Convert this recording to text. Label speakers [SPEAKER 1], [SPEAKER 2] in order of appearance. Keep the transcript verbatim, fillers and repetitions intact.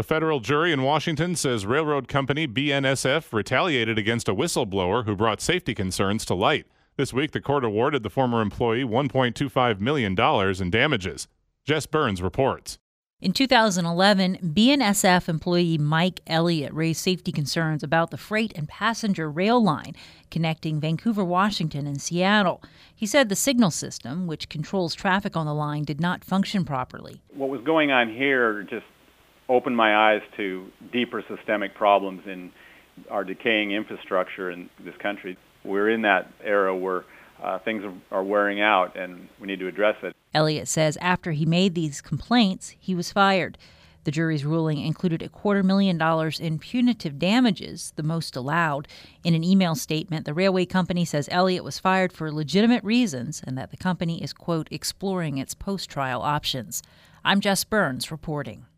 [SPEAKER 1] A federal jury in Washington says railroad company B N S F retaliated against a whistleblower who brought safety concerns to light. This week, the court awarded the former employee one point two five million dollars in damages. Jess Burns reports.
[SPEAKER 2] In two thousand eleven, B N S F employee Mike Elliott raised safety concerns about the freight and passenger rail line connecting Vancouver, Washington, and Seattle. He said the signal system, which controls traffic on the line, did not function properly.
[SPEAKER 3] What was going on here just opened my eyes to deeper systemic problems in our decaying infrastructure in this country. We're in that era where uh, things are wearing out, and we need to address it.
[SPEAKER 2] Elliott says after he made these complaints, he was fired. The jury's ruling included a quarter million dollars in punitive damages, the most allowed. In an email statement, the railway company says Elliott was fired for legitimate reasons and that the company is, quote, exploring its post-trial options. I'm Jess Burns reporting.